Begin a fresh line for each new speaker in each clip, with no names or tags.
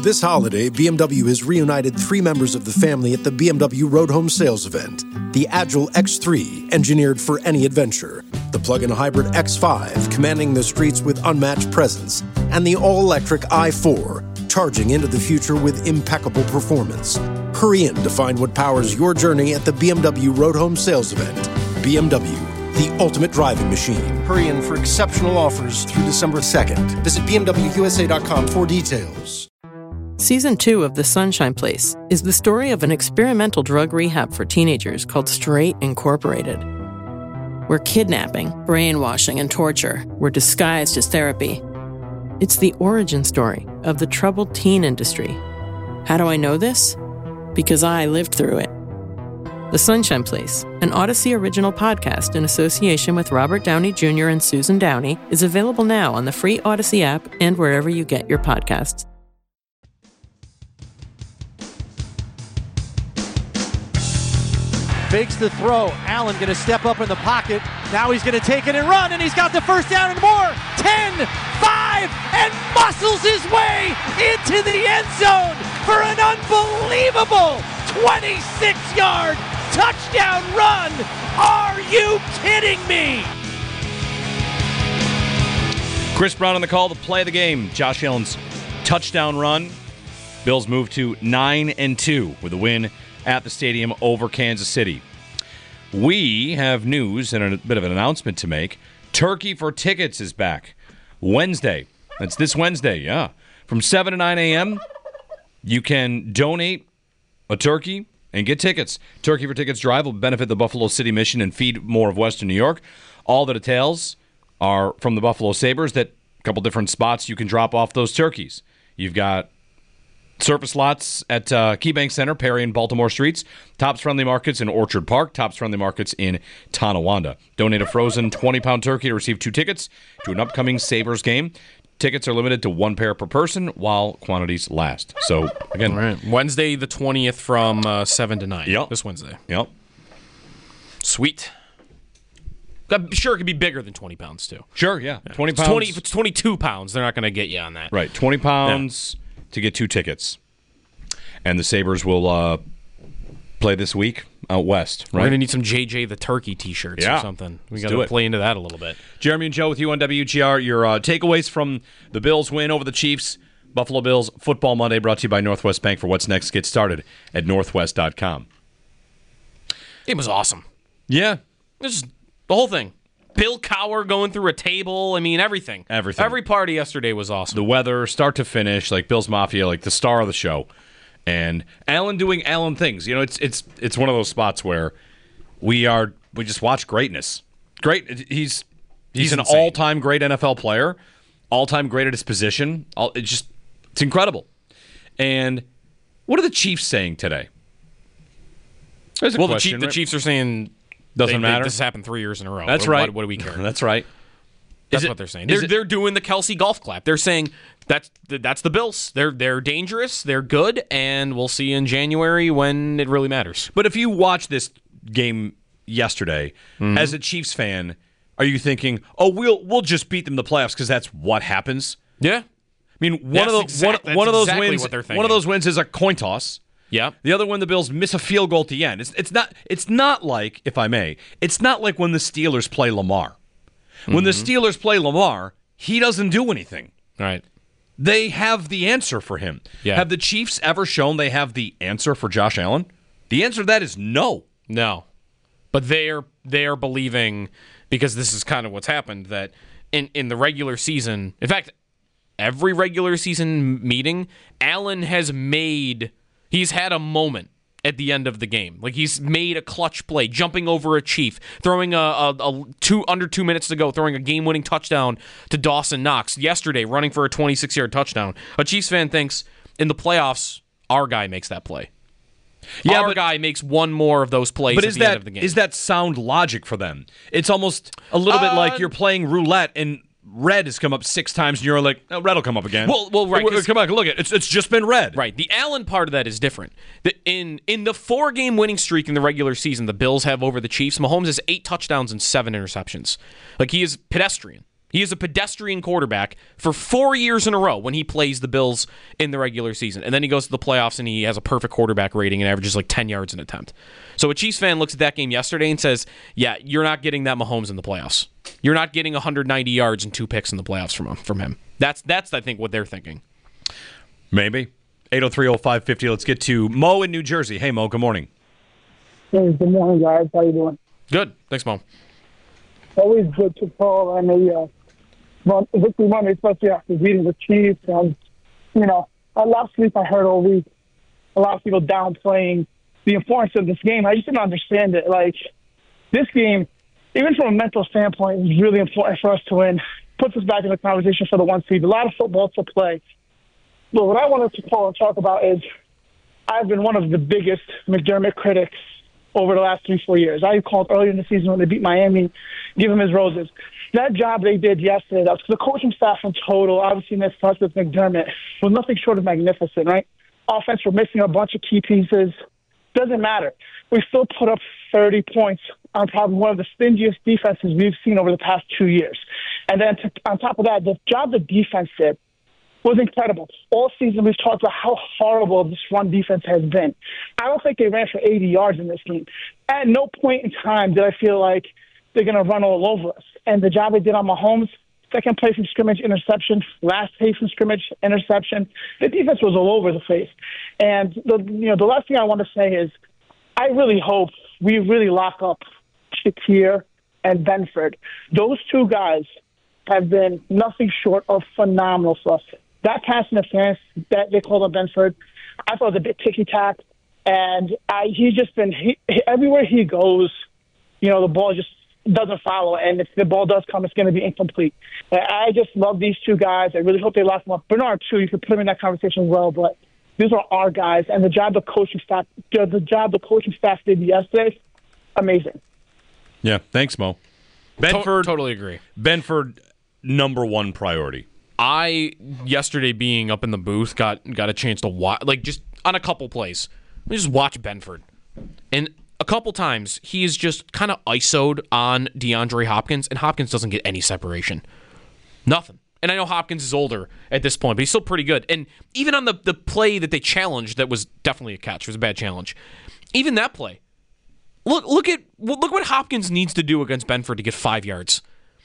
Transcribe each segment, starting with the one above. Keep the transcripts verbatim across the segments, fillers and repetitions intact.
This holiday, B M W has reunited three members of the family at the B M W Road Home Sales event. The Agile X three, engineered for any adventure. The plug-in hybrid X five, commanding the streets with unmatched presence. And the all-electric i four, charging into the future with impeccable performance. Hurry in to find what powers your journey at the B M W Road Home Sales event. B M W, the ultimate driving machine. Hurry in for exceptional offers through December second. Visit B M W U S A dot com for details.
Season two of The Sunshine Place is the story of an experimental drug rehab for teenagers called Straight Incorporated, where kidnapping, brainwashing, and torture were disguised as therapy. It's the origin story of the troubled teen industry. How do I know this? Because I lived through it. The Sunshine Place, an Odyssey original podcast in association with Robert Downey Junior and Susan Downey, is available now on the free Odyssey app and wherever you get your podcasts.
Fakes the throw. Allen going to step up in the pocket. Now he's going to take it and run, and he's got the first down and more. ten, five, and muscles his way into the end zone for an unbelievable twenty-six-yard touchdown run. Are you kidding me?
Chris Brown on the call to play the game. Josh Allen's touchdown run. Bills move to nine and two with a win at the stadium over Kansas City. We have news and a bit of an announcement to make. Turkey for Tickets is back Wednesday. That's this Wednesday, yeah. From seven to nine a.m., you can donate a turkey and get tickets. Turkey for Tickets drive will benefit the Buffalo City Mission and feed more of Western New York. All the details are from the Buffalo Sabres, that a couple different spots you can drop off those turkeys. You've got surface lots at uh, KeyBank Center, Perry and Baltimore Streets, Tops Friendly Markets in Orchard Park, Tops Friendly Markets in Tonawanda. Donate a frozen twenty-pound turkey to receive two tickets to an upcoming Sabres game. Tickets are limited to one pair per person while quantities last. So, again,
All right. Wednesday the twentieth from uh, seven to nine.
Yep.
This Wednesday.
Yep.
Sweet. I'm sure it could be bigger than twenty pounds, too.
Sure, yeah.
yeah.
twenty
If
pounds.
it's twenty, if it's twenty-two pounds, they're not going to get you on that.
Right, twenty pounds yeah. to get two tickets. And the Sabres will uh, play this week out west, right?
We're going to need some J J the Turkey t-shirts
yeah.
or something. We
Let's
got to play into that a little bit.
Jeremy and Joe with you on W G R. Your uh, takeaways from the Bills win over the Chiefs. Buffalo Bills Football Monday brought to you by Northwest Bank. For what's next, get started at northwest dot com.
It was awesome.
Yeah.
It was just the whole thing. Bill Cowher going through a table. I mean, everything.
Everything.
Every party yesterday was awesome.
The weather, start to finish, like Bills Mafia, like the star of the show. And Allen doing Allen things. You know, it's it's it's one of those spots where we are we just watch greatness. Great. He's he's, he's an insane. all-time great N F L player, all-time great at his position. All, it's just it's incredible. And what are the Chiefs saying today? There's a
well,
question,
the, Chief,
right?
the Chiefs are saying
doesn't
they,
matter.
They, this has happened three years in a row.
That's
what,
right.
What, what do we care?
That's right.
That's
is
what
it,
they're saying. They're,
it,
they're doing the Kelsey golf clap. They're saying that's that's the Bills. They're they're dangerous. They're good, and we'll see in January when it really matters.
But if you watch this game yesterday,
mm-hmm.
as a Chiefs fan, are you thinking, "Oh, we'll we'll just beat them in the playoffs because that's what happens"?
Yeah.
I mean, one
that's
of the
exact,
one, one of those
exactly
wins.
What they're thinking.
One of those wins is a coin toss.
Yeah.
The other one, the Bills miss a field goal at the end. It's it's not it's not like, if I may, it's not like when the Steelers play Lamar. When mm-hmm. the Steelers play Lamar, he doesn't do anything.
Right.
They have the answer for him.
Yeah.
Have the Chiefs ever shown they have the answer for Josh Allen? The answer to that is no.
No. But they are they are believing, because this is kind of what's happened, that in, in the regular season, in fact, every regular season meeting, Allen has made, he's had a moment at the end of the game. Like, he's made a clutch play, jumping over a Chief, throwing a, a, a two under two minutes to go, throwing a game-winning touchdown to Dawson Knox. Yesterday, running for a twenty-six-yard touchdown. A Chiefs fan thinks, in the playoffs, our guy makes that play. Yeah, our but, guy makes one more of those plays
but
at
is
the
that,
end of the game.
Is that sound logic for them? It's almost a little uh, bit like you're playing roulette and red has come up six times, and you're like, oh, red will come up again.
Well, well, right.
Come on, look, it's it's just been red.
Right. The Allen part of that is different. The, in in the four-game winning streak in the regular season, the Bills have over the Chiefs, Mahomes has eight touchdowns and seven interceptions. Like, he is pedestrian. He is a pedestrian quarterback for four years in a row when he plays the Bills in the regular season. And then he goes to the playoffs and he has a perfect quarterback rating and averages like ten yards an attempt. So a Chiefs fan looks at that game yesterday and says, yeah, you're not getting that Mahomes in the playoffs. You're not getting one hundred ninety yards and two picks in the playoffs from him. From him. That's, that's I think, what they're thinking.
Maybe. eight oh three oh five fifty. Let's get to Mo in New Jersey. Hey, Mo, good morning.
Hey, good morning, guys. How you doing?
Good. Thanks, Mo.
Always good to call on a uh, run, victory Monday, especially after beating the Chiefs. And, you know, last week I heard all week a lot of people downplaying the importance of this game. I just didn't understand it. Like, this game, even from a mental standpoint, is really important for us to win. Puts us back in the conversation for the one seed. A lot of football to play. But what I wanted to call and talk about is I've been one of the biggest McDermott critics over the last three, four years. I called earlier in the season when they beat Miami, give him his roses. That job they did yesterday, that was the coaching staff in total, obviously, and it starts with McDermott, was nothing short of magnificent, right? Offense, we're missing a bunch of key pieces. Doesn't matter. We still put up thirty points on probably one of the stingiest defenses we've seen over the past two years. And then to, on top of that, the job the defense did was incredible. All season we've talked about how horrible this run defense has been. I don't think they ran for eighty yards in this game. At no point in time did I feel like they're going to run all over us. And the job they did on Mahomes, second play from scrimmage, interception, last play from scrimmage, interception. The defense was all over the place. And the you know the last thing I want to say is I really hope we really lock up Shakir and Benford. Those two guys have been nothing short of phenomenal for us. That pass interference that they called on Benford, I thought was a bit ticky-tack. And I, he's just been, he, everywhere he goes, you know, the ball just doesn't follow. And if the ball does come, it's going to be incomplete. I just love these two guys. I really hope they lock them up. Bernard, too, you could put him in that conversation as well. But these are our guys. And the job the coaching staff, the job the coaching staff did yesterday, amazing.
Yeah, thanks, Mo. Benford,
To- totally agree.
Benford, number one priority.
I, yesterday being up in the booth, got got a chance to watch, like, just on a couple plays. Let me just watch Benford. And a couple times, he is just kind of I S O'd on DeAndre Hopkins, and Hopkins doesn't get any separation. Nothing. And I know Hopkins is older at this point, but he's still pretty good. And even on the, the play that they challenged, that was definitely a catch. It was a bad challenge. Even that play. Look, look at look what Hopkins needs to do against Benford to get five yards.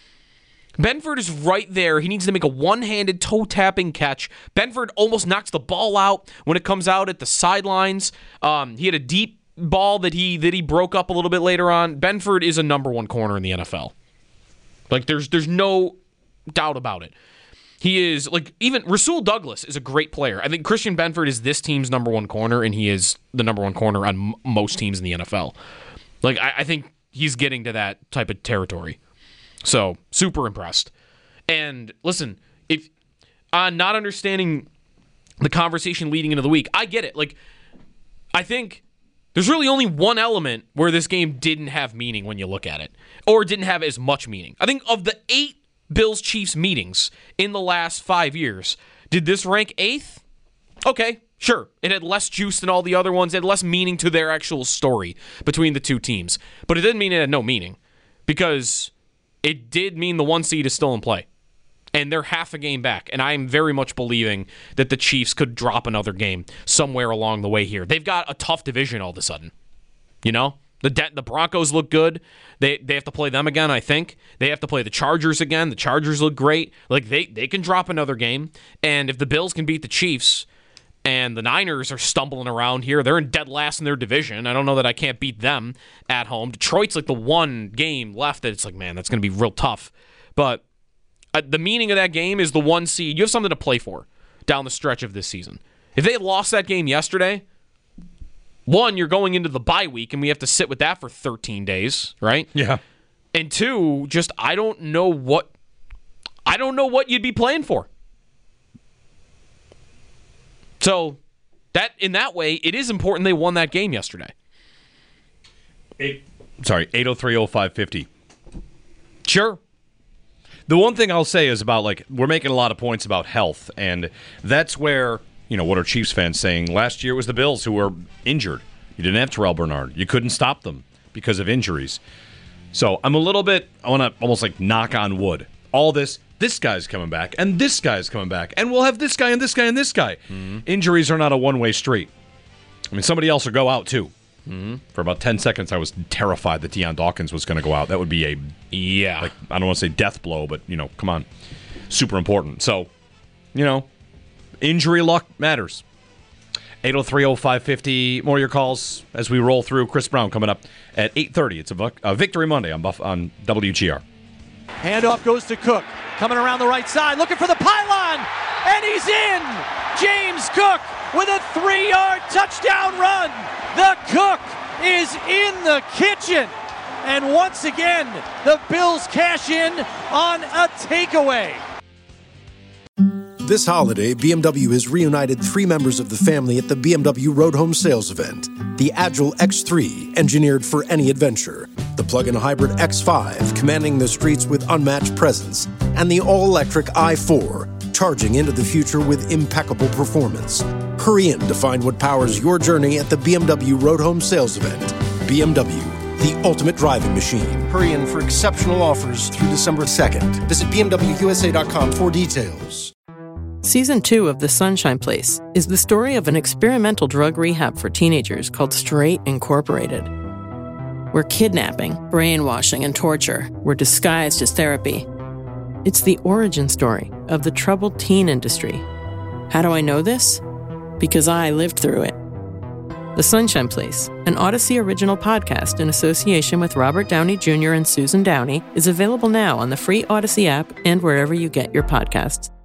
Benford is right there. He needs to make a one-handed toe-tapping catch. Benford almost knocks the ball out when it comes out at the sidelines. Um, he had a deep ball that he that he broke up a little bit later on. Benford is a number one corner in the N F L. Like, there's there's no doubt about it. He is, like, even Rasul Douglas is a great player. I think Christian Benford is this team's number one corner, and he is the number one corner on m- most teams in the N F L. Like, I, I think he's getting to that type of territory. So, super impressed. And listen, if on uh, not understanding the conversation leading into the week, I get it. Like, I think there's really only one element where this game didn't have meaning when you look at it, or didn't have as much meaning. I think of the eight Bills-Chiefs meetings in the last five years, did this rank eighth? Okay, sure. It had less juice than all the other ones. It had less meaning to their actual story between the two teams. But it didn't mean it had no meaning, because it did mean the one seed is still in play. And they're half a game back. And I'm very much believing that the Chiefs could drop another game somewhere along the way here. They've got a tough division all of a sudden. You know? The De- the Broncos look good. They they have to play them again, I think. They have to play the Chargers again. The Chargers look great. Like, they, they can drop another game. And if the Bills can beat the Chiefs, and the Niners are stumbling around here, they're in dead last in their division. I don't know that I can't beat them at home. Detroit's like the one game left that it's like, man, that's going to be real tough. But uh, the meaning of that game is the one seed. You have something to play for down the stretch of this season. If they had lost that game yesterday, one, you're going into the bye week, and we have to sit with that for thirteen days, right?
Yeah.
And two, just I don't know what I don't know what you'd be playing for. So, that in that way, it is important they won that game yesterday.
Eight, sorry, eight oh three oh five fifty.
Sure.
The one thing I'll say is about, like, we're making a lot of points about health, and that's where, you know, what are Chiefs fans saying? Last year it was the Bills who were injured. You didn't have Terrell Bernard. You couldn't stop them because of injuries. So I'm a little bit, I want to almost like knock on wood all this, this guy's coming back, and this guy's coming back, and we'll have this guy and this guy and this guy. Mm-hmm. Injuries are not a one-way street. I mean, somebody else will go out, too. Mm-hmm. For about ten seconds, I was terrified that Deion Dawkins was going to go out. That would be a,
yeah,
like, I don't want to say death blow, but, you know, come on. Super important. So, you know, injury luck matters. eight oh three oh five fifty. More of your calls as we roll through. Chris Brown coming up at eight thirty. It's a, a Victory Monday on, Buff, on W G R.
Handoff goes to Cook. Coming around the right side, looking for the pylon, and he's in! James Cook with a three-yard touchdown run. The Cook is in the kitchen. And once again, the Bills cash in on a takeaway.
This holiday, B M W has reunited three members of the family at the B M W Road Home Sales Event. The Agile X three, engineered for any adventure. The plug-in hybrid X five, commanding the streets with unmatched presence. And the all-electric i four, charging into the future with impeccable performance. Hurry in to find what powers your journey at the B M W Road Home Sales Event. B M W, the ultimate driving machine. Hurry in for exceptional offers through December second. Visit B M W U S A dot com for details.
Season two of The Sunshine Place is the story of an experimental drug rehab for teenagers called Straight Incorporated, where kidnapping, brainwashing, and torture were disguised as therapy. It's the origin story of the troubled teen industry. How do I know this? Because I lived through it. The Sunshine Place, an Odyssey original podcast in association with Robert Downey Junior and Susan Downey, is available now on the free Odyssey app and wherever you get your podcasts.